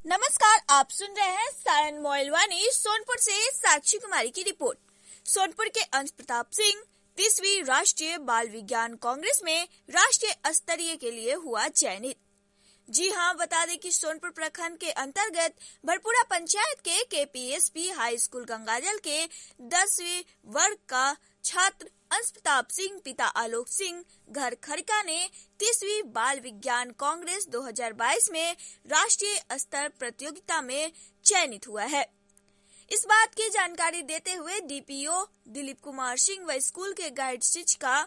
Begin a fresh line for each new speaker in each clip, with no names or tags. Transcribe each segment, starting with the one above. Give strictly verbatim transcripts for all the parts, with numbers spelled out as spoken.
नमस्कार, आप सुन रहे हैं सारण मोइलवानी सोनपुर से साक्षी कुमारी की रिपोर्ट। सोनपुर के अंश प्रताप सिंह तीसवीं राष्ट्रीय बाल विज्ञान कांग्रेस में राष्ट्रीय स्तरीय के लिए हुआ चयनित। जी हां, बता दें कि सोनपुर प्रखंड के अंतर्गत भरपूरा पंचायत के केपीएसपी हाई स्कूल गंगाजल के दसवीं वर्ग का छात्र अंश प्रताप सिंह पिता आलोक सिंह घर खड़का ने तीसवीं बाल विज्ञान कांग्रेस दो हज़ार बाईस में राष्ट्रीय स्तर प्रतियोगिता में चयनित हुआ है। इस बात की जानकारी देते हुए डीपीओ दिलीप कुमार सिंह व स्कूल के गाइड शिक्षिका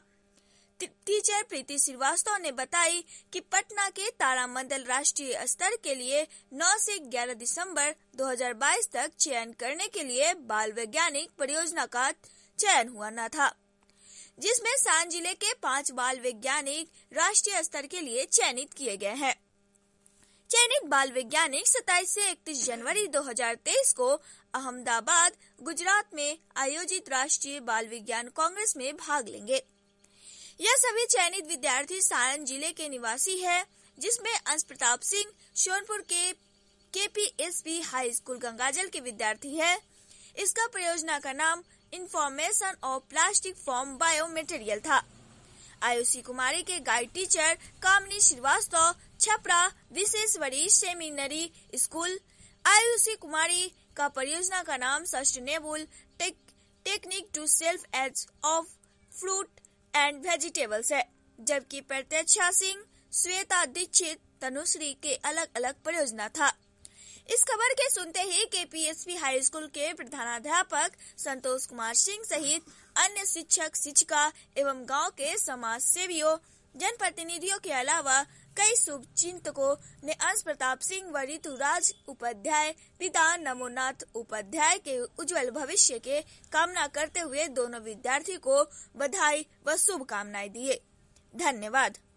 टीचर प्रीति श्रीवास्तव ने बताई कि पटना के तारामंडल राष्ट्रीय स्तर के लिए नौ से ग्यारह दिसंबर दो हज़ार बाईस तक चयन करने के लिए बाल वैज्ञानिक परियोजना का चयन हुआ न था, जिसमें सारण जिले के पांच बाल वैज्ञानिक राष्ट्रीय स्तर के लिए चयनित किए गए हैं। चयनित बाल वैज्ञानिक सत्ताईस से इकतीस जनवरी दो हज़ार तेईस को अहमदाबाद, गुजरात में आयोजित राष्ट्रीय बाल विज्ञान कांग्रेस में भाग लेंगे। यह सभी चयनित विद्यार्थी सारण जिले के निवासी है, जिसमें अंश प्रताप सिंह सोनपुर के केपीएसपी हाई स्कूल गंगाजल के विद्यार्थी है। इसका परियोजना का नाम information of plastic form bio material था। आयुषी कुमारी के गाइड टीचर कामनी श्रीवास्तव छपरा विशेष वरीय सेमिनरी स्कूल। आयुषी कुमारी का परियोजना का नाम sustainable tech, technique to self age of fruit and vegetables है, जबकि प्रत्यक्षा सिंह, श्वेता दीक्षित, तनुश्री के अलग अलग परियोजना था। इस खबर के सुनते ही केपीएसपी हाई स्कूल के प्रधानाध्यापक संतोष कुमार सिंह सहित अन्य शिक्षक शिक्षिका एवं गांव के समाज सेवियों, जनप्रतिनिधियों के अलावा कई शुभचिंतकों ने अंश प्रताप सिंह व ऋतुराज उपाध्याय पिता नमोनाथ उपाध्याय के उज्जवल भविष्य के कामना करते हुए दोनों विद्यार्थी को बधाई व शुभकामनाएं दिए। धन्यवाद।